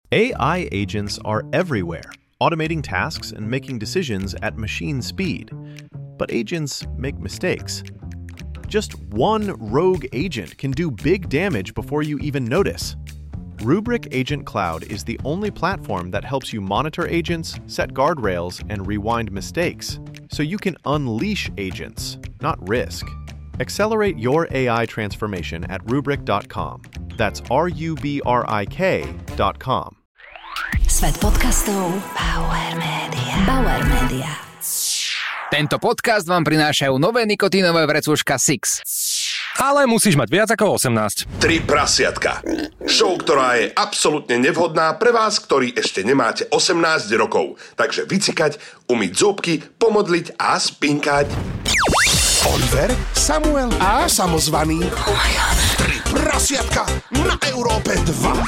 AI agents are everywhere, automating tasks and making decisions at machine speed. But agents make mistakes. Just one rogue agent can do big damage before you even notice. Rubrik Agent Cloud is the only platform that helps you monitor agents, set guardrails, and rewind mistakes, so you can unleash agents, not risk. Accelerate your AI transformation at Rubrik.com. That's RUBRIK.com. Svet podcastov Bauer Media. Bauer Media. Tento podcast vám prinášajú nové nikotínové vrecúška Six. Ale musíš mať viac ako 18. Tri prasiatka. Show, ktorá je absolútne nevhodná pre vás, ktorí ešte nemáte 18 rokov. Takže vycikať, umyť zúbky, pomodliť a spinkať. Oliver, Samuel a samozvaný. Tri prasiatka na Európe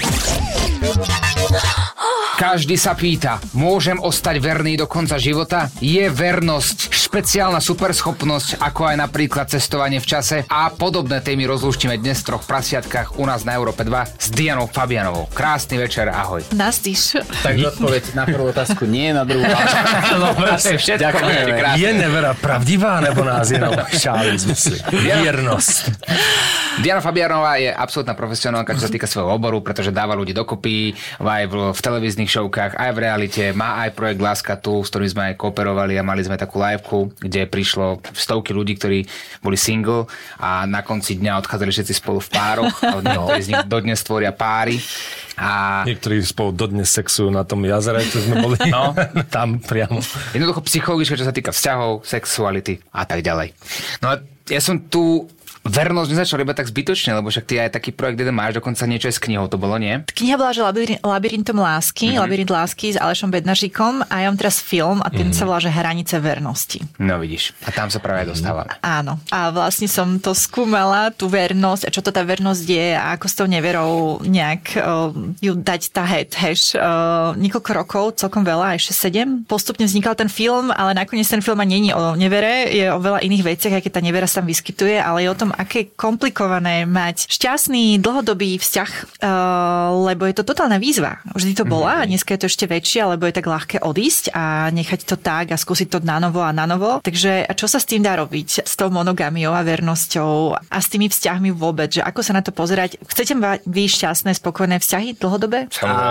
2. Každý sa pýta, môžem ostať verný do konca života? Je vernosť špeciálna superschopnosť, ako aj napríklad cestovanie v čase? A podobné témy rozlúštime dnes v troch prasiatkách u nás na Európe 2 s Dianou Fabianovou. Krásny večer, ahoj. Nazdíš. Tak odpoveď na prvú otázku nie, na druhú. No, to je všetko. Je nevera pravdivá, nebo nás jenom šáli zmysly? Viernosť. Diana Fabianová je absolútna profesionálka, čo sa týka svojho oboru, pretože dáva ľudí dokopy aj v televíznych showkách, aj v realite. Má aj projekt Láska tu, s ktorým sme aj kooperovali a mali sme takú liveku, kde prišlo stovky ľudí, ktorí boli single a na konci dňa odchádzali všetci spolu v pároch. Niektorí z nich dodnes tvoria páry. A niektorí spolu dodnes sexujú na tom jazere, čo sme boli tam priamo. Jednoducho psychologické, čo sa týka vzťahov, sexuality a tak ďalej. No a ja som tu vernosť nezačal iba tak zbytočne, lebo však ty aj taký projekt jeden máš, dokonca niečo aj s knihou, to bolo, nie? Kniha bola, že Labyrintom lásky, Labyrint lásky s Alešom Bednaříkom a ja mám teraz film a ten sa volá, že Hranice vernosti. No vidíš, a tam sa práve dostáva. Áno, a vlastne som to skúmala, tú vernosť a čo to tá vernosť je a ako s tou neverou nejak ju dať tá hash. Niekoľko rokov, celkom veľa, aj 6-7. Postupne vznikal ten film, ale nakoniec ten film ani nie je o nevere, je o veľa iných veciach, aj keď tá nevera sa tam vyskytuje, ale je o tom, aké komplikované mať šťastný dlhodobý vzťah, lebo je to totálna výzva. Vždy to bola a dneska je to ešte väčšie, lebo je tak ľahké odísť a nechať to tak a skúsiť to nanovo a nanovo. Takže čo sa s tým dá robiť? S tou monogamiou a vernosťou a s tými vzťahmi vôbec, že ako sa na to pozerať? Chcete mať vy šťastné, spokojné vzťahy dlhodobé?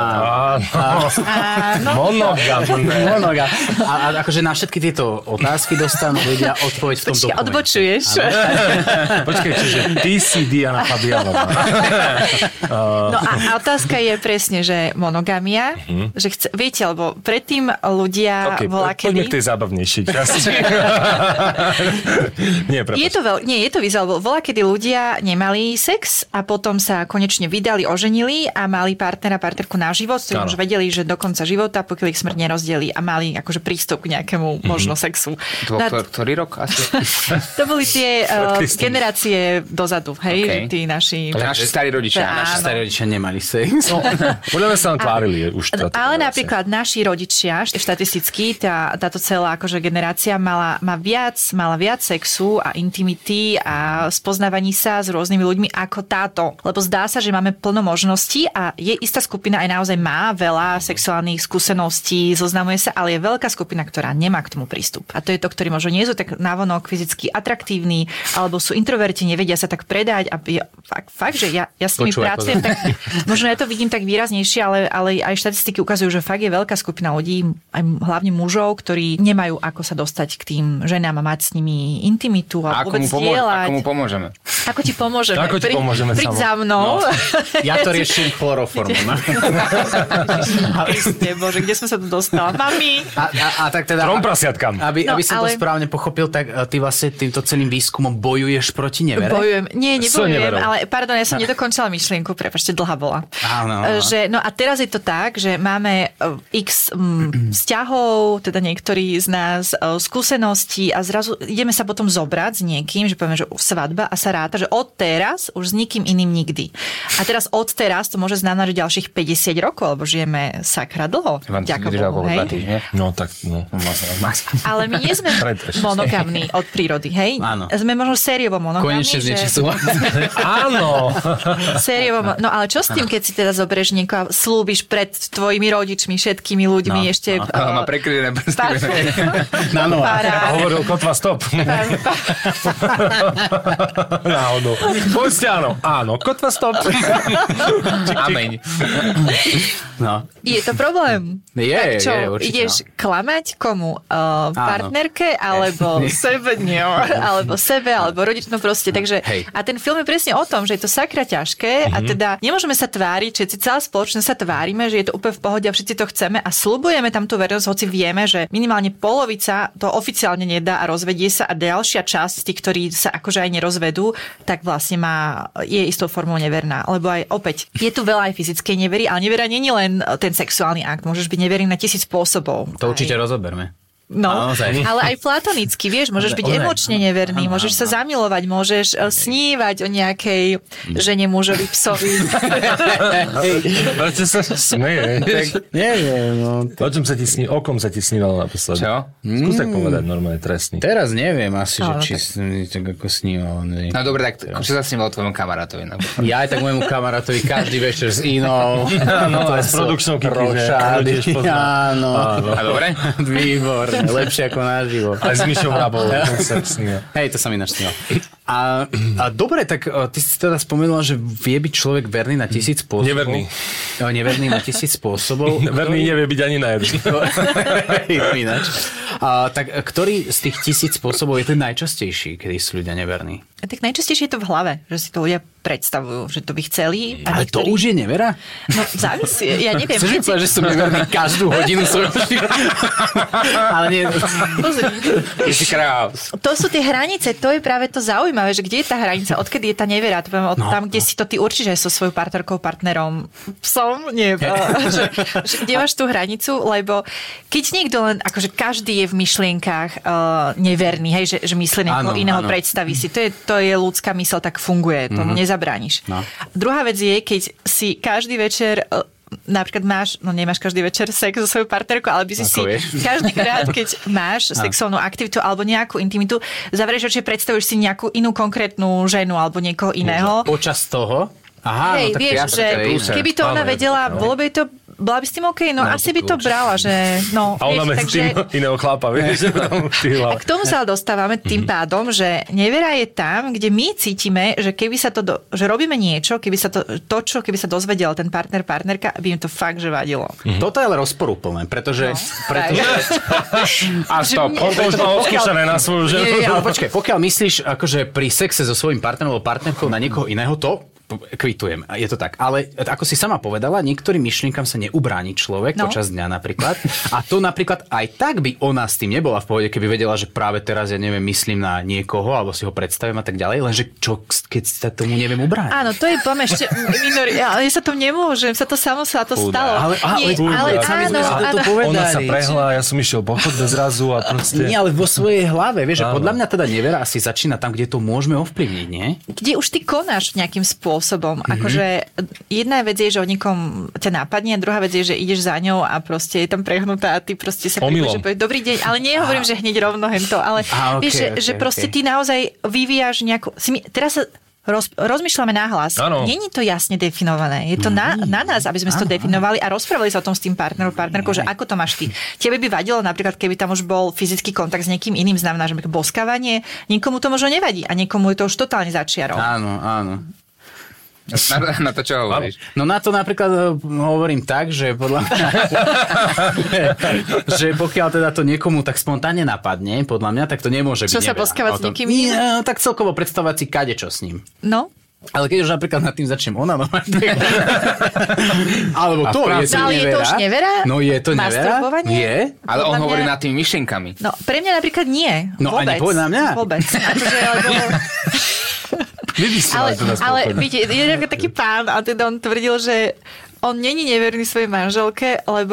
Monogam. A akože na všetky tieto otázky dostanú ľudia odpoveď v tom dokumente. Odbočuješ. Počkej, čiže ty si Diana Fabianová. No a otázka je presne, že monogamia, že viete, lebo predtým ľudia poďme k tej zábavnejšej časti. Je to výzva, lebo kedy ľudia nemali sex a potom sa konečne vydali, oženili a mali partnera, partnerku na život, s ktorým už vedeli, že do konca života, pokiaľ ich smrť nerozdelí a mali akože prístup k nejakému možno sexu. Ktorý rok asi? To boli tie generácie dozadu, hej, že tí naši starí rodičia. Naši starí rodičia nemali sex. Podľa mňa sa nám tvárili už táto. Ale napríklad naši rodičia, štatisticky, táto celá akože generácia mala viac sexu a intimity a spoznávaní sa s rôznymi ľuďmi ako táto. Lebo zdá sa, že máme plno možností a je istá skupina aj naozaj má veľa sexuálnych skúseností, zoznamuje sa, ale je veľká skupina, ktorá nemá k tomu prístup. A to je to, ktorí možno nie sú tak navonok fyzicky atraktívni, alebo sú introverti, nevedia sa tak predať a fakt, že ja s nimi pracujem, tak možno ja to vidím tak výraznejšie, ale aj štatistiky ukazujú, že fakt je veľká skupina ľudí, aj hlavne mužov, ktorí nemajú ako sa dostať k tým ženám a mať s nimi intimitu a vôbec zdieľať. Ako mu pomôžeme? Ako ti pomôžeme? Príď samo. za mnou. No, ja to riešim chloroformom. Bože, kde som sa tu dostala? Mami! A tak teda... Trom prasiatkam. Aby som to správne pochopil, tak ty vlastne týmto celým výskumom bojuješ proti nevere? Bojujem. Nie, nebojujem, ale pardon, ja som nedokončila myšlienku, prepáčte, dlhá bola. Áno. No a teraz je to tak, že máme x vzťahov, teda niektorí z nás skúseností a zrazu ideme sa potom zobrať s niekým, že povieme, že svadba a sa ráta, takže od teraz už s nikým iným nikdy. A teraz od teraz to môže znamenať, že ďalších 50 rokov, lebo žijeme sakra dlho. Ďakujem Bohu, hej. No tak, no. Ale my nie sme monogamní od prírody, hej? Áno. Sme možno sériovo monogamní. Konečne z niečo sú. Áno. Sériovo, no ale čo s tým, keď si teda zoberieš niekoho a slúbiš pred tvojimi rodičmi, všetkými ľuďmi ešte... Má prekrydené prsty. Hovoril kotva stop. Náhodou. Poďte áno, kotva stop. Ameň. No. Je to problém. Je, tak čo, určite. ideš klamať komu? Partnerke, alebo sebe, alebo sebe, alebo rodič, no proste. Takže, a ten film je presne o tom, že je to sakra ťažké a teda nemôžeme sa tváriť, všetci celá spoločnosť sa tvárime, že je to úplne v pohode a všetci to chceme a sľubujeme tam tú vernosť, hoci vieme, že minimálne polovica to oficiálne nedá a rozvedie sa a ďalšia časť, tí, ktorí sa akože aj nerozvedú, tak vlastne je istou formou neverná. Lebo aj opäť, je tu veľa aj fyzickej nevery, ale nevera nie je len ten sexuálny akt. Môžeš byť neverný na 1000 spôsobov. To určite rozoberme. No, ale aj platonicky, vieš, môžeš byť emočne neverný, môžeš sa zamilovať, môžeš snívať o nejakej žene, mužovi, psovi. Prečo sa smeje? Neviem, no. O kom sa ti snívalo naposledy? Čo? Skús tak povedať normálne trestný. Teraz neviem asi, že či tak ako sníval. No dobre, tak čo sa sníval tvojmu kamarátovi? Ja aj tak môjmu kamarátovi každý večer s inou. Áno, aj s produkčnou Kiki. Áno. A dobre? Výborné. Lepšie ako naživo. Aj s Myšou Hrabou. Hej, to sa mi našlo. A dobre, tak ty si teda spomenula, že vie byť človek verný na 1000 spôsobov. Neverný. Neverný na 1000 spôsobov. Verný nevie byť ani na jeden. Ináč. Tak ktorý z tých 1000 spôsobov je ten najčastejší, kedy sú ľudia neverní? Tak najčastejšie je to v hlave, že si to ľudia predstavujú, že to by chceli. Ale to už je nevera? No závisí, ja neviem. Chceš mi povedať, že som neverný každú hodinu svojho života? Ale nie. To sú tie hranice, to je práve to zaujímavé, že kde je tá hranica, odkedy je tá nevera, to poviem, tam, kde si to ty určíš aj so svojou partnerkou, partnerom, psom, nie, že kde máš tú hranicu, lebo keď niekto len, akože každý je v myšlienkach neverný, hej, že myslí niekoho iného, predstaví si, to je ľudská mysl, tak funguje, tomu nezabrániš. No. Druhá vec je, keď si každý večer napríklad nemáš každý večer sex so svojou partnerkou, ale by si každý krát, keď máš sexuálnu aktivitu alebo nejakú intimitu, zavrieš oči, predstavuješ si nejakú inú konkrétnu ženu alebo niekoho iného. Počas toho? Aha, hej, no tak vieš, že keby to ona vedela, bola by s tým OK, no asi by to brala, že a ona medzi tým iného chlapa, vieš. A k tomu sa dostávame tým pádom, že nevera je tam, kde my cítime, že keby sa to, že robíme niečo, keby sa keby sa dozvedel ten partnerka, by im to fakt, že vadilo. Toto je ale rozporúplné, pretože... A stop, on už má odskúšané na svoju ženu. Nie, ale počkaj, pokiaľ myslíš akože pri sexe so svojím partnerom alebo partnerkou na niekoho iného, to kvitujem, je to tak. Ale ako si sama povedala, niektorým myšlienkam sa neubráni človek počas dňa napríklad. A to napríklad aj tak by ona s tým nebola v pohode, keby vedela, že práve teraz, ja neviem, myslím na niekoho, alebo si ho predstavím a tak ďalej, lenže čo, keď sa tomu neviem ubrániť? Áno, to je plne ešte ale ja sa tomu nemôžem, sa to samo sa to stalo. Ale áno. Ona sa prehlá, ja som išiel po chodbe zrazu a proste... Nie, ale vo svojej hlave, vieš, že podľa mňa teda nevera asi začína tam, kde to môžeme ovplyvniť, nie? Kde už ty konáš nejakým spôsobom. Akože jedna vec je, že o niekom ťa napadne a druhá vec je, že ideš za ňou a proste je tam prehnutá a ty proste sa prípadeš, že povieš dobrý deň, ale nehovorím, že hneď rovno hento, ale vieš, že proste ty naozaj vyvíjaš nejakú... Teraz sa rozmýšľame nahlas. Není to jasne definované. Je to na nás, aby sme si to definovali a rozprávali sa o tom s tým partnerkou, že ako to máš ty. Tebe by vadilo napríklad, keby tam už bol fyzický kontakt s niekým iným, znamená, že boskávanie, niekomu to možno nevadí a niekomu je to už totálne začiarov. Áno. Na to čo hovoríš? No na to napríklad hovorím tak, že podľa mňa že pokiaľ teda to niekomu tak spontánne napadne, podľa mňa, tak to nemôže byť nevera. Čo sa boskávať s niekým iným? Nie, tak celkovo predstavovať si kadečo s ním. No. Ale keď už napríklad nad tým začnem onanovať, alebo to je to nevera. Ale je to už nevera? No je to nevera? Masturbovanie? Je. Ale on hovorí nad tými myšlienkami. No, pre mňa napríklad nie. No vôbec. ani povedz na mňa. Vôbec. Akože, ale vidíte, je taký pán a teda on tvrdil, že on není neverný svojej manželke, lebo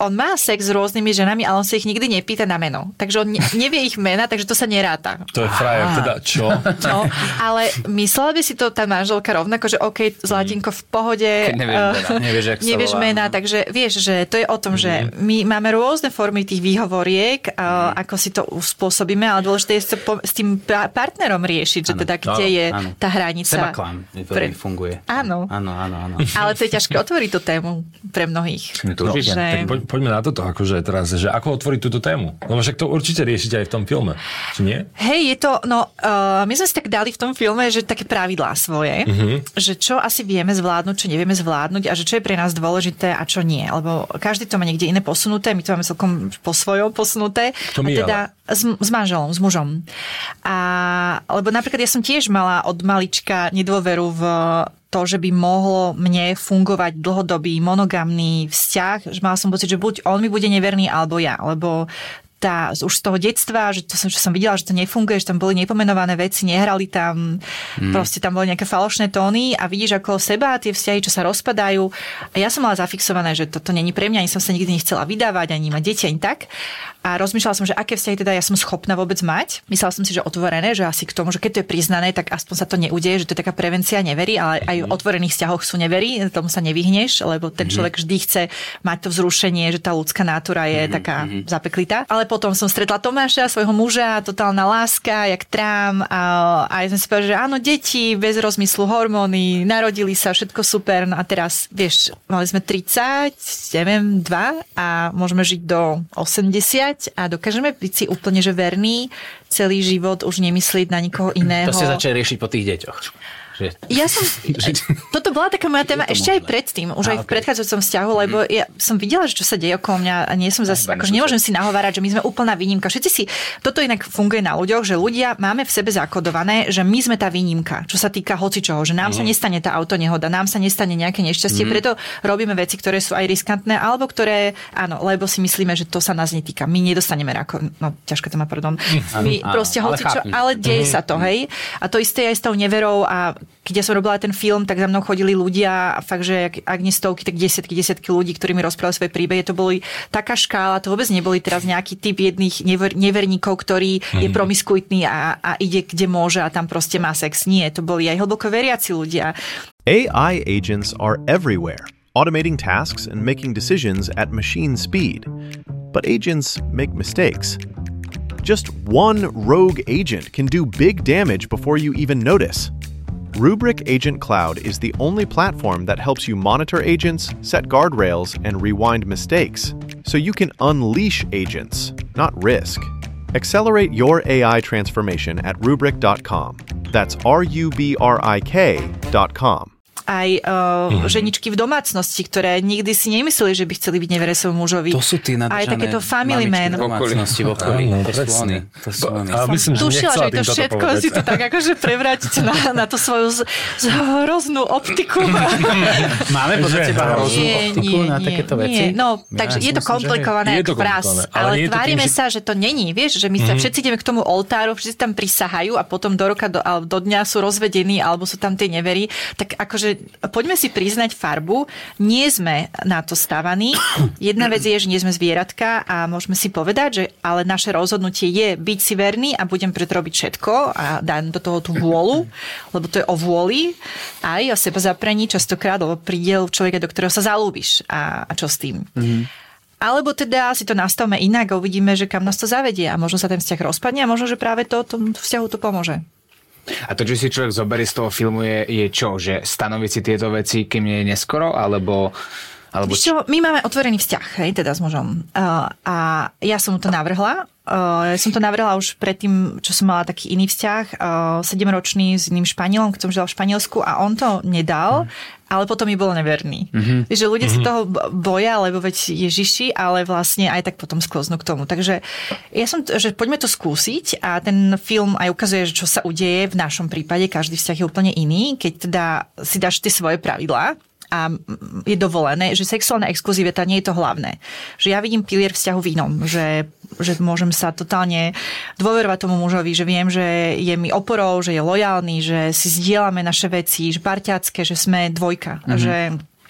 on má sex s rôznymi ženami, ale on sa ich nikdy nepýta na meno. Takže on nevie ich mena, takže to sa neráta. To je frajer, teda čo? No, ale myslela by si to tá manželka rovnako, že OK, Zlatinko, v pohode, nevieš mena, takže vieš, že to je o tom, že my máme rôzne formy tých výhovoriek, ako si to uspôsobíme, ale dôležité je s tým partnerom riešiť, že teda kde je tá hranica. Sebaklam funguje. Áno. Ale to je ťažké otvoriť tú tému pre mnohých. Tak poďme na toto, akože teraz, že ako otvoriť túto tému? Lebo však to určite riešite aj v tom filme, či nie? Hej, je to, my sme si tak dali v tom filme, že také pravidlá svoje, že čo asi vieme zvládnuť, čo nevieme zvládnuť a že čo je pre nás dôležité a čo nie. Lebo každý to má niekde iné posunuté, my to máme celkom po svojom posunuté. To my teda s manželom, s mužom. Lebo napríklad ja som tiež mala od malička nedôveru v to, že by mohlo mne fungovať dlhodobý monogamný vzťah, že mala som pocit, že buď on mi bude neverný, alebo ja, lebo už z toho detstva, že som videla, že to nefunguje, že tam boli nepomenované veci, nehrali tam, proste tam boli nejaké falošné tóny a vidíš okolo seba tie vzťahy, čo sa rozpadajú. A ja som mala zafixované, že toto není pre mňa, ani som sa nikdy nechcela vydávať, ani mať deti, ani tak. A rozmýšľala som, že aké vzťahy teda ja som schopná vôbec mať. Myslela som si, že otvorené, že asi k tomu, že keď to je priznané, tak aspoň sa to neudeje, že to je taká prevencia neverí, ale aj v otvorených vzťahoch sú neverí, tomu sa nevyhneš, lebo ten človek vždy chce mať to vzrušenie, že tá ľudská nátura je taká zapeklitá. Ale potom som stretla Tomáša, svojho muža, totálna láska, jak trám a aj sme si povedali, že áno, deti, bez rozmyslu, hormóny, narodili sa, všetko super. No a teraz, vieš, mali sme 32 a môžeme žiť do 80 a dokážeme byť si úplne že verní celý život, už nemyslieť na nikoho iného. To ste začali riešiť po tých deťoch. Toto bola taká moja téma ešte aj predtým, už aj v predchádzajúcom vzťahu, lebo ja som videla, že čo sa deje okolo mňa a nie som zase, akože nemôžem si nahovárať, že my sme úplná výnimka. Všetci si, toto inak funguje na ľuďoch, že ľudia máme v sebe zakodované, že my sme tá výnimka, čo sa týka hocičoho, že nám sa nestane tá autonehoda, nám sa nestane nejaké nešťastie, preto robíme veci, ktoré sú aj riskantné, alebo ktoré, áno, lebo si myslíme, že to sa nás netýka. My nedostaneme ťažké téma, pardon. My proste hocičo, ale deje sa to, hej. A to isté aj s tou neverou a keď ja som robila ten film, tak za mnou chodili ľudia a fakt, že ak nie stovky, tak desiatky ľudí, ktorí mi rozprávali svoje príbehy. To boli taká škála, to vôbec neboli teraz nejaký typ jedných neverníkov, ktorý je promiskuitný a ide kde môže a tam proste má sex. Nie, to boli aj hlboko veriaci ľudia. AI agents are everywhere, automating tasks and making decisions at machine speed. But agents make mistakes. Just one rogue agent can do big damage before you even notice. Rubrik Agent Cloud is the only platform that helps you monitor agents, set guardrails, and rewind mistakes, so you can unleash agents, not risk. Accelerate your AI transformation at Rubrik.com. That's RUBRIK.com. Aj ženičky v domácnosti, ktoré nikdy si nemysleli, že by chceli byť neveré svojmu mužovi. To sú tí nadržané aj takéto family man. Domácnosti v okolí. To sú oni. Tušila, že to všetko si to tak akože prevrátiť na tú svoju hroznú optiku. Máme podľa teba hroznú optiku na takéto veci? No, takže je to komplikované ako prás. Ale tvárime sa, že to není. Vieš, že my sa všetci ideme k tomu oltáru, všetci tam prisahajú a potom do roka, do dňa sú rozvedení alebo sú tam tie nevery. Tak akože poďme si priznať farbu, nie sme na to stavaní. Jedna vec je, že nie sme zvieratka a môžeme si povedať, že ale naše rozhodnutie je byť si verný a budem preto robiť všetko a dám do toho tú vôľu, lebo to je o vôli aj o seba zaprení častokrát, lebo príde človeka, do ktorého sa zalúbiš a čo s tým. Alebo teda si to nastavme inak a uvidíme, že kam nás to zavedie a možno sa ten vzťah rozpadne a možno, že práve tomu vzťahu to pomôže. A to, čo si človek zoberie z toho filmu, je čo? Že stanoviť si tieto veci, kým nie je neskoro? Alebo my máme otvorený vzťah, hej, teda s mužom. A ja som mu to navrhla. Ja som to navrhla už predtým, čo som mala taký iný vzťah, 7-ročný s iným Španielom, keď som žila v Španielsku a on to nedal, ale potom mi bol neverný. Že ľudia sa toho boja, lebo veď Ježiši, ale vlastne aj tak potom skloznú k tomu. Takže ja som, že poďme to skúsiť a ten film aj ukazuje, že čo sa udeje v našom prípade, každý vzťah je úplne iný, keď teda si dáš tie svoje pravidlá a je dovolené, že sexuálna exkluzivita nie je to hlavné. Že ja vidím pilier vzťahu v inom, že môžem sa totálne dôverovať tomu mužovi, že viem, že je mi oporou, že je lojálny, že si zdieľame naše veci, že parťácké, že sme dvojka.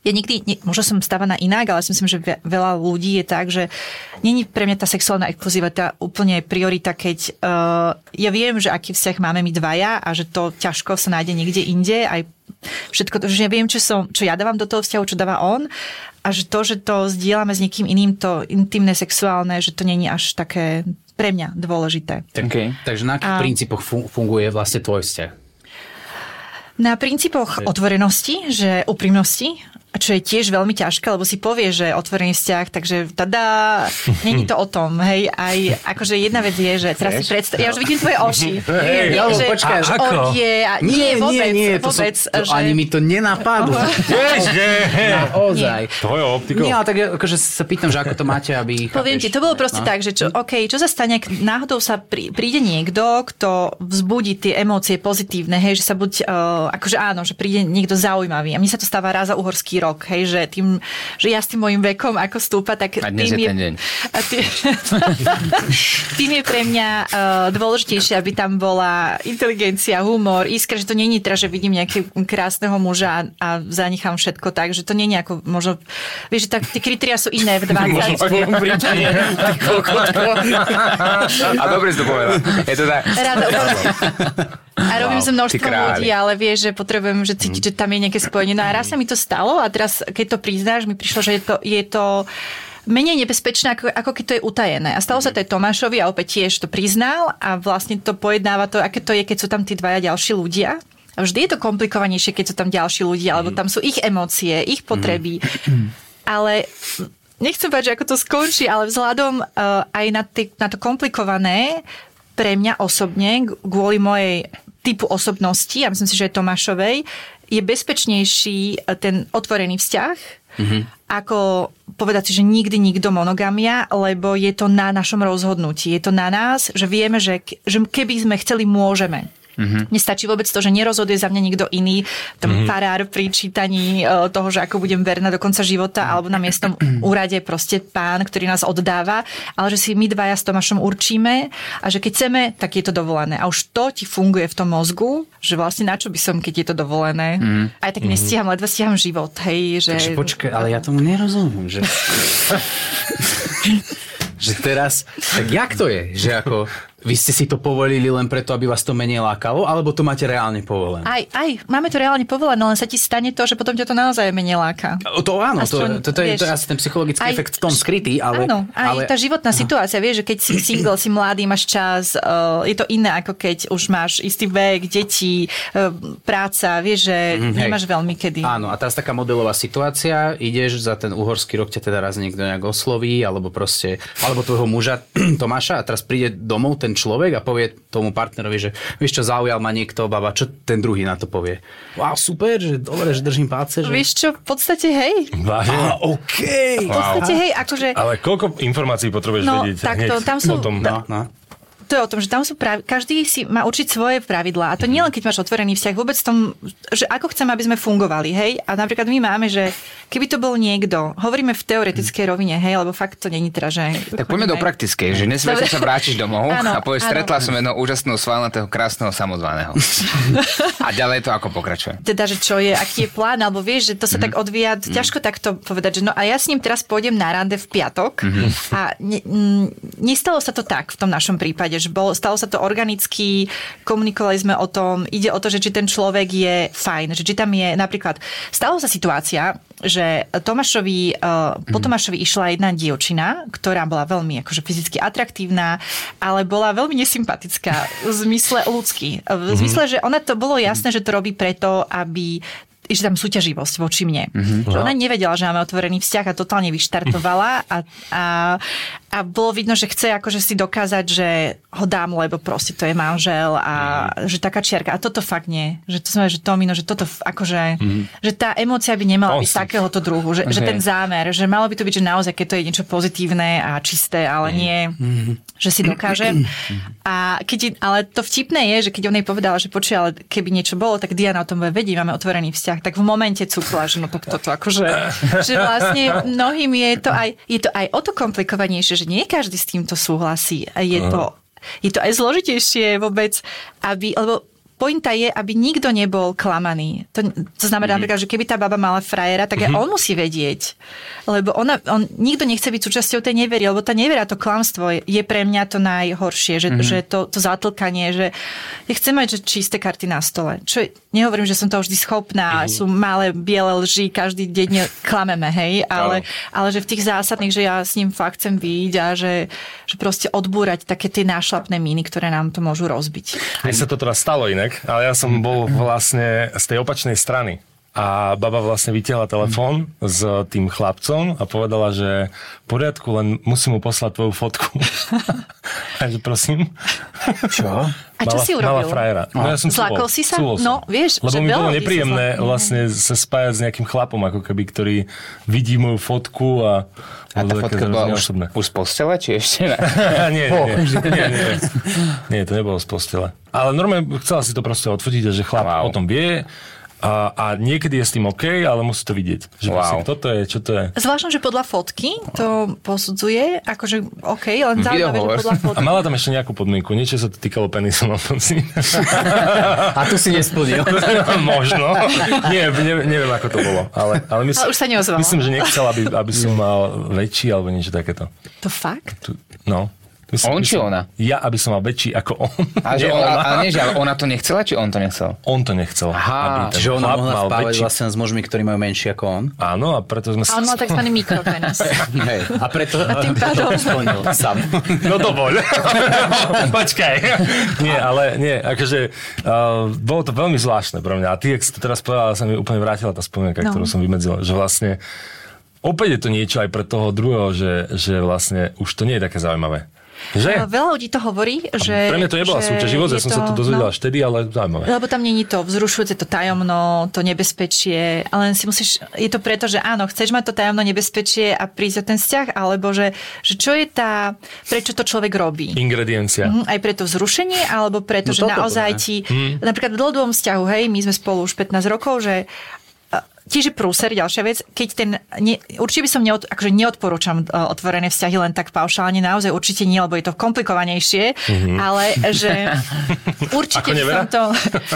Ja nikdy, možno som stávaná inak, ale si myslím, že veľa ľudí je tak, že není pre mňa tá sexuálna exkluzivita úplne priorita, keď ja viem, že aký vzťah máme my dvaja a že to ťažko sa nájde niekde inde, aj všetko to, že ja viem, čo ja dávam do toho vzťahu, čo dáva on a že to zdieľame s niekým iným, to intimné, sexuálne, že to není až také pre mňa dôležité. Okay. Takže na akých princípoch funguje vlastne tvoj vzťah? Na princípoch otvorenosti, že úprimnosti, čo je tiež veľmi ťažké, lebo si povie, že otvorený vzťah, takže tada, není to o tom, hej, aj akože jedna vec je, že teraz si predstav, ja už vidím tvoje oči. Počkaj, ako? Nie, vôbec, ani mi to nenapadlo. Naozaj. Tvojou optikou. Nie, ale tak akože sa pýtam, že ako to máte, aby... Poviem ti, to bolo proste tak, že čo sa stane, ak náhodou sa príde niekto, kto vzbudí tie emócie pozitívne, hej, že sa buď, akože áno, že príde niekto zaujímavý. A mne sa to stáva raz za uhorský rok, hej, že ja s tým mojím vekom ako stúpa, tak tým je ten deň. Tým je pre mňa dôležitejšie, aby tam bola inteligencia, humor, iskra, že to nie je teraz, že vidím nejakého krásneho muža a zanechám všetko tak, že to nie je ako možno, vieš, že tie kritériá sú iné v 20. A dobre si to povedal. Je to tak. A robím sa množstvo ľudí, ale vieš, že potrebujem že cítiť, že tam je nejaké spojenie. No a raz sa mi to stalo a teraz, keď to priznáš, mi prišlo, že je to menej nebezpečné, ako keď to je utajené. A stalo sa to aj Tomášovi a opäť tiež to priznal a vlastne to pojednáva to, aké to je, keď sú tam tí dvaja ďalší ľudia. A vždy je to komplikovanejšie, keď sú tam ďalší ľudia, alebo tam sú ich emócie, ich potreby. Ale nechcem povedať, že ako to skončí, ale vzhľadom aj na to komplikované, pre mňa osobne, kvôli mojej typu osobnosti, a myslím si, že aj Tomášovej, je bezpečnejší ten otvorený vzťah, ako povedať si, že nikto monogamia, lebo je to na našom rozhodnutí. Je to na nás, že vieme, že keby sme chceli, môžeme. Nestačí vôbec to, že nerozhoduje za mňa nikto iný, tam farár pri čítaní toho, že ako budem verná do konca života, alebo na miestnom úrade proste pán, ktorý nás oddáva, ale že si my dvaja s Tomášom určíme a že keď chceme, tak je to dovolené. A už to ti funguje v tom mozgu, že vlastne na čo by som, keď je to dovolené. Aj tak ledva stíham život, hej. Že... Takže počkaj, ale ja tomu nerozumiem, že... že teraz, tak jak to je, že ako... Vy ste si to povolili len preto, aby vás to menej lákalo, alebo to máte reálne povolené? Aj, máme to reálne povolené, len sa ti stane to, že potom ťa to naozaj menej láka. To áno, to je asi ten psychologický efekt v tom skrytý, ale... Áno, aj tá životná situácia, vieš, že keď si single, si mladý, máš čas, je to iné, ako keď už máš istý vek, deti, práca, vieš, že nemáš veľmi kedy. Áno, a teraz taká modelová situácia, ideš za ten uhorský rok, ťa teda raz niekto nejak osloví, alebo tvojho muža Tomáša a teraz príde domov ten človek a povie tomu partnerovi, že vieš čo, zaujal ma niekto, baba, čo ten druhý na to povie? Wow, super, že dobre, že držím palce. Že... Vieš čo, v podstate hej. Vážne? OK. V podstate hej, akože... Ale koľko informácií potrebuješ vedieť? Takto, tam sú... To je o tom, že tam sú každý si má určiť svoje pravidlá. A to nie len keď máš otvorený vzťah, vôbec v tom, že ako chceme, aby sme fungovali, hej? A napríklad my máme, že keby to bol niekto, hovoríme v teoretickej rovine, hej, lebo fakt to není teda, že... Tak poďme do praktickej, že dnes sa vrátiš domov a povieš, stretla som jedného úžasného, svalnatého, krásneho, samozvaného. A ďalej to ako pokračuje? Teda, že čo je, aký je plán, alebo vieš, že to sa tak odvíja, ťažko takto povedať, že no a ja s ním teraz pôjdem na rande v piatok a nestalo sa to tak v tom našom prípade, že stalo sa to organicky, komunikovali sme o tom, ide o to, že či ten človek je fajn, že či tam je napríklad, stala sa situácia, že po Tomášovi išla jedna dievčina, ktorá bola veľmi akože fyzicky atraktívna, ale bola veľmi nesympatická v zmysle ľudský. V zmysle, že ona to bolo jasné, že to robí preto, aby že tam súťaživosť voči mne. Že ona nevedela, že máme otvorený vzťah a totálne vyštartovala a bolo vidno, že chce akože si dokázať, že ho dám, lebo proste to je manžel a že taká čiarka. A toto fakt nie. Že to znamená, že Tomino, že toto akože, že tá emócia by nemala byť takéhoto druhu. Že ten zámer, že malo by to byť, že naozaj, keď to je niečo pozitívne a čisté, ale nie, že si dokáže. Ale to vtipné je, že keď on jej povedala, že počuj, ale keby niečo bolo, tak Diana o tom bude vedieť, máme otvorený vzťah, tak v momente cukla, že no toto akože, že vlastne mnohým je to aj o to komplikovanejšie, že nie každý s týmto súhlasí. A je to aj zložitejšie vôbec, lebo pointa je, aby nikto nebol klamaný. To znamená napríklad, že keby tá baba mala frajera, tak aj on musí vedieť. Lebo nikto nechce byť súčasťou tej nevery, lebo tá nevera, to klamstvo je pre mňa to najhoršie, že to zatlkanie, že ja chcem mať že čisté karty na stole. Čo nehovorím, že som to vždy schopná, sú malé biele lži, každý deň klameme, hej, ale že v tých zásadných, že ja s ním fakt chcem vyjsť a že proste odbúrať také tie nášlapné míny, ktoré nám to môžu rozbiť. Mne sa to teda stalo inak, ale ja som bol vlastne z tej opačnej strany. A baba vlastne vytiahla telefón s tým chlapcom a povedala, že v poriadku, len musím mu poslať tvoju fotku. Takže prosím. Čo? A čo si urobil? Mala frajera. No, ja som zlákol si sa? No, vieš, lebo že mi bolo nepríjemné vlastne sa spájať s nejakým chlapom, ako keby, ktorý vidí moju fotku a tá fotka bola už z postele, či ešte ne? Nie, to nebolo z postele. Ale normálne chcela si to proste odfotiť, že chlap o tom vie. A niekedy je s tým OK, ale musí to vidieť. Že kto to je, čo to je. Zvláštne, že podľa fotky to posudzuje, akože OK, len zaujímavé, že podľa fotky. A mala tam ešte nejakú podmienku, niečo sa to týkalo penisu na konci. A tu si nesplnil. Možno. Nie, neviem, ako to bolo. Ale už sa neozvala. Myslím, že nechcel, aby som mal väčší alebo niečo takéto. To fakt? No. On či ona? Ja, aby som mal väčší ako on. Ale ona to nechcela, či on to nechcel? On to nechcel. Aha, čiže ona mohla spávať vlastne s mužmi, ktorí majú menší ako on? Áno, a preto sme... A on mal takzvaný mikropenis. A preto... A tým pádom... splnil sám. No dovoľ. Počkaj. Nie, ale nie, akože bolo to veľmi zvláštne pre mňa. A ty, ak si to teraz povedala, sa mi úplne vrátila tá spomienka, ktorú som vymedzil, že vlastne opäť je to niečo aj pre toho druhého, že vlastne už to nie je také zaujímavé. Že? Veľa ľudí to hovorí, že... Pre mňa to nebola súťaž života, ja som sa to dozvedela až vtedy, ale zaujímavé. Lebo tam nie je to vzrušujúce, to tajomno, to nebezpečie, ale si musíš... Je to preto, že áno, chceš mať to tajomno nebezpečie a prísť o ten vzťah, alebo že čo je tá... Prečo to človek robí? Ingrediencia. Aj preto vzrušenie, alebo preto, že naozaj ti... Napríklad v dlhodobom vzťahu, hej, my sme spolu už 15 rokov, že... Tiež je prúser, ďalšia vec, keď určite by som neodporúčam otvorené vzťahy len tak paušálne, naozaj určite nie, lebo je to komplikovanejšie, ale že určite by som to...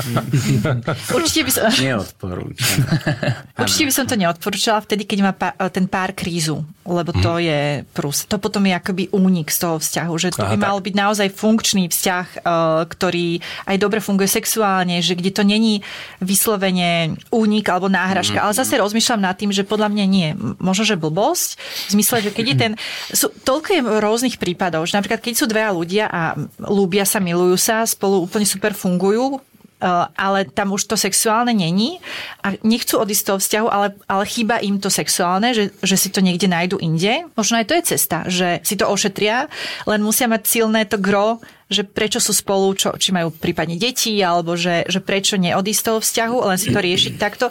určite by som... Neodporúčam. Určite by som to neodporúčala vtedy, keď má ten pár krízu, lebo to je prúser. To potom je akoby únik z toho vzťahu, že to by mal byť naozaj funkčný vzťah, ktorý aj dobre funguje sexuálne, že kde to není vyslovene únik alebo náhražka. Ale zase rozmýšľam nad tým, že podľa mňa nie. Možno, že blbosť. V zmysle, že keď je toľko je rôznych prípadov, že napríklad keď sú dvaja ľudia a ľúbia sa, milujú sa, spolu úplne super fungujú, ale tam už to sexuálne není a nechcú odísť z toho vzťahu, ale chýba im to sexuálne, že si to niekde nájdu inde. Možno aj to je cesta, že si to ošetria, len musia mať silné to gro, že prečo sú spolu, či majú prípadne deti, alebo že prečo neodísť z toho vzťahu, len si to riešiť takto.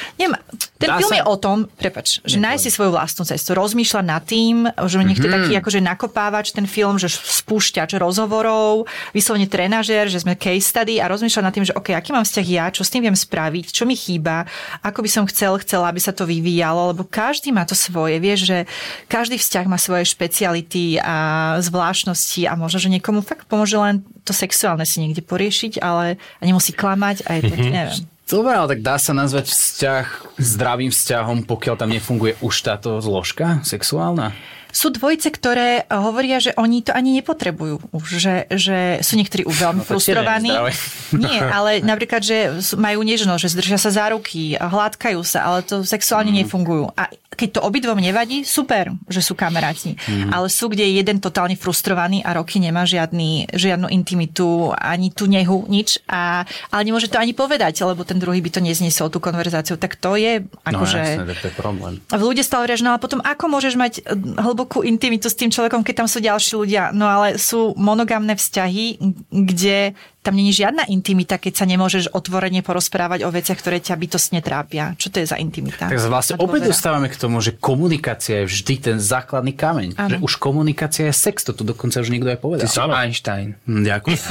Ten film je o tom, že nájsť si svoju vlastnú cestu, rozmýšľať nad tým, že nech to taký akože nakopávač ten film, že spúšťač rozhovorov, vyslovene trenažér, že sme case study a rozmýšľať nad tým, že OK, aký mám vzťah ja, čo s tým viem spraviť, čo mi chýba, ako by som chcela, aby sa to vyvíjalo, lebo každý má to svoje, vieš, že každý vzťah má svoje špeciality a zvláštnosti a možno, že niekomu fakt môže len to sexuálne si niekde poriešiť, ale nemusí klamať a je to, neviem. Dobre, ale tak dá sa nazvať vzťah zdravým vzťahom, pokiaľ tam nefunguje už táto zložka sexuálna? Sú dvojice, ktoré hovoria, že oni to ani nepotrebujú. Že sú niektorí veľmi frustrovaní. Nie, ale napríklad, že majú nežnosť, že zdržia sa za ruky, hladkajú sa, ale to sexuálne nefungujú. A keď to obidvom nevadí, super, že sú kamaráti. Ale sú, kde je jeden totálne frustrovaný a roky nemá žiadnu intimitu, ani tú nehu, nič. Ale nemôže to ani povedať, lebo ten druhý by to nezniesol, tú konverzáciu. Tak to je akože... No jasné, to je problém. Ľudia stále hovoria, že no ale potom ako môžeš mať hlbokú intimitu s tým človekom, keď tam sú ďalší ľudia? No ale sú monogamné vzťahy, kde tam nie je žiadna intimita, keď sa nemôžeš otvorene porozprávať o veciach, ktoré ťa bytostne trápia. Čo to je za intimita? Tak vlastne opäť dostávame k tomu, že komunikácia je vždy ten základný kameň. Ano. Že už komunikácia je sex, to tu dokonca už niekto aj povedal. Ty Einstein. Ďakujem.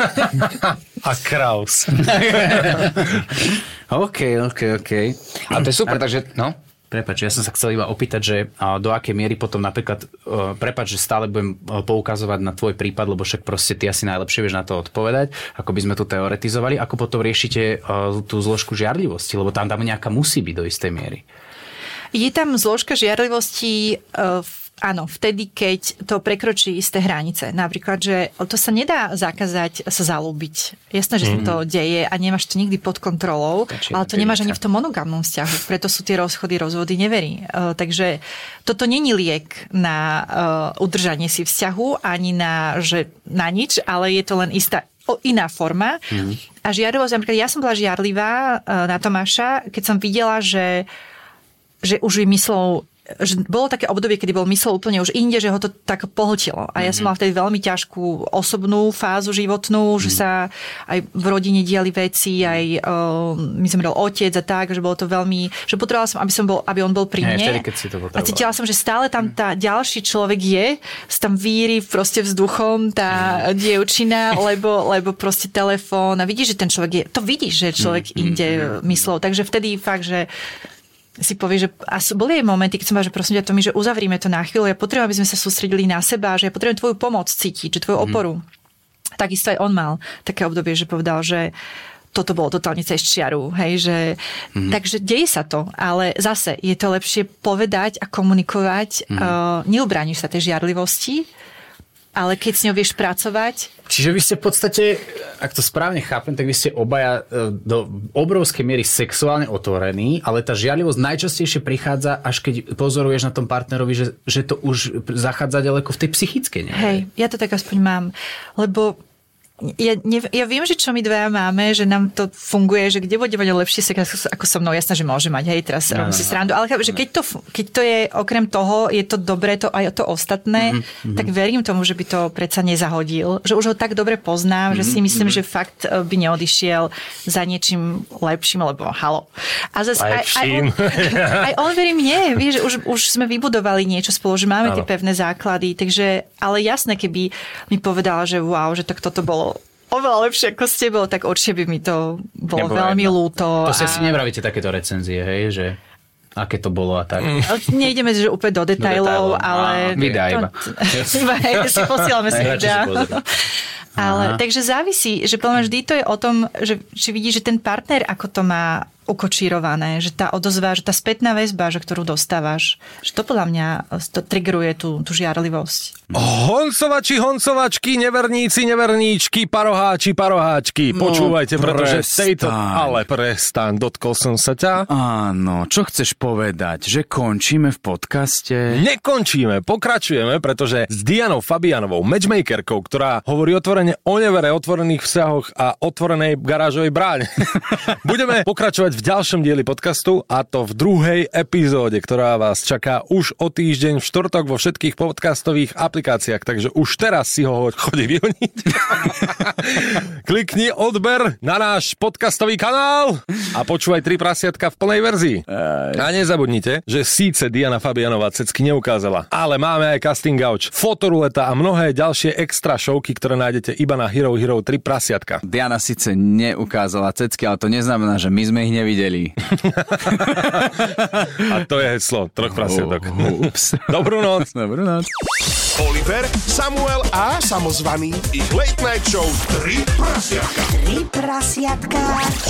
A Kraus. OK. A to je super, takže no. Prepáč, ja som sa chcel iba opýtať, že do akej miery potom napríklad, prepáč, že stále budem poukazovať na tvoj prípad, lebo však proste ty asi najlepšie vieš na to odpovedať, ako by sme tu teoretizovali, ako potom riešite tú zložku žiarlivosti, lebo tam nejaká musí byť do istej miery. Je tam zložka žiarlivosti áno, vtedy, keď to prekročí isté hranice. Napríklad, že to sa nedá zakázať sa zalúbiť. Jasné, že sa to deje a nemáš to nikdy pod kontrolou, ale to nemáš ani v tom monogamnom vzťahu. Preto sú tie rozvody neverí. Takže toto není liek na udržanie si vzťahu, ani na nič, ale je to len iná forma. A žiarlivosť, napríklad ja som bola žiarlivá na Tomáša, keď som videla, že už vymyslel, že bolo také obdobie, kedy bol mysel úplne už inde, že ho to tak pohltilo. A ja som mala vtedy veľmi ťažkú osobnú fázu životnú, že sa aj v rodine diali veci, aj mi zomrel otec a tak, že bolo to veľmi, že potrebovala som, aby on bol pri mne. Vtedy, keď si to a cítila som, že stále tam tá ďalší človek je, tam víri proste vzduchom tá dievčina, lebo proste telefón a vidíš, že ten človek je, to vidíš, že človek inde myslel. Takže vtedy fakt, že si povie, že boli aj momenty, keď som povedala, že prosím ťa, Tomi, že uzavrime to na chvíľu, ja potrebujem, aby sme sa sústredili na seba, že ja potrebujem tvoju pomoc cítiť, že tvoju oporu. Takisto aj on mal také obdobie, že povedal, že toto bolo totálne cez čiaru, hej, že takže deje sa to, ale zase je to lepšie povedať a komunikovať, neubrániš sa tej žiarlivosti, ale keď s ňou vieš pracovať. Čiže vy ste v podstate, ak to správne chápem, tak vy ste obaja do obrovskej miery sexuálne otvorení, ale tá žiarlivosť najčastejšie prichádza, až keď pozoruješ na tom partnerovi, že to už zachádza ďaleko v tej psychickej. Hej, ja to tak aspoň mám, lebo ja viem, že čo my dvaja máme, že nám to funguje, že kde bude mať lepšie sex ako so mnou. Jasné, že môže mať, hej, teraz robím si srandu, ale že keď to je okrem toho, je to dobré to aj to ostatné, tak verím tomu, že by to predsa nezahodil. Že už ho tak dobre poznám, že si myslím, že fakt by neodišiel za niečím lepším, lebo halo. A zase aj on verí mne, vieš, že už sme vybudovali niečo spolu, že máme tie pevné základy, takže, ale jasné, keby mi povedala, že wow, že tak toto bolo oveľa lepšie ako s tebou, tak určite by mi to bolo veľmi ľúto. To si asi nevravíte takéto recenzie, hej, že aké to bolo a tak. Nejdeme že úplne do detailov, ale... Videa iba. Si posielame si videa. Ale takže závisí, že podľa mňa vždy to je o tom, že či vidíš, že ten partner ako to má ukočírované, že tá odozva, že tá spätná väzba, že ktorú dostávaš, že to podľa mňa to triggeruje tú žiarlivosť. Honcovačky, neverníci, neverníčky, paroháči. Počúvajte, pretože tejto... Ale prestaň, dotkol som sa ťa. Áno, čo chceš povedať? Že končíme v podcaste? Nekončíme, pokračujeme, pretože s Dianou Fabianovou, matchmakerkou, ktorá hovorí otvorene o nevere, otvorených vzťahoch a otvorenej garážovej bráne. Budeme pokračovať v ďalšom dieli podcastu, a to v 2. epizóde, ktorá vás čaká už o týždeň v štvrtok vo všetkých podcastových aplikáciách, takže už teraz si ho chodí vyhoniť. Klikni odber na náš podcastový kanál a počúvaj 3 prasiatka v plnej verzii. A nezabudnite, že síce Diana Fabianová cecky neukázala, ale máme aj casting couch, fotoruleta a mnohé ďalšie extra showky, ktoré nájdete iba na Hero 3 prasiatka. Diana síce neukázala cecky, ale to neznamená, že my sme ich nevideli. A to je heslo 3 prasiatok. Ups. Dobrú noc. Dobrú noc. Oliver, Samuel a samozvaný. Ich late night show 3 prasiatka. 3 prasiatka.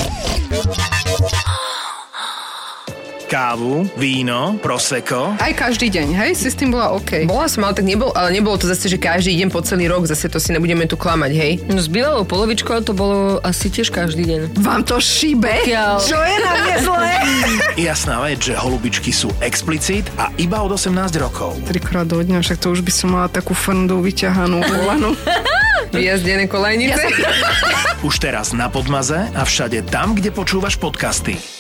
Kávu, víno, prosecco. Aj každý deň, hej? Si s tým bola OK. Bola som, ale tak nebolo to zase, že každý deň po celý rok, zase to si nebudeme tu klamať, hej? No s bývalou polovičkou to bolo asi tiež každý deň. Vám to šíbe? Čo je na mne zlé? Jasná vec, že holubičky sú explicit a iba od 18 rokov. 3-krát do dňa, však to už by som mala takú frndu vyťahanú kolanú. Vyjazdené kolajnice. Už teraz na Podmaze a všade tam, kde počúvaš podcasty.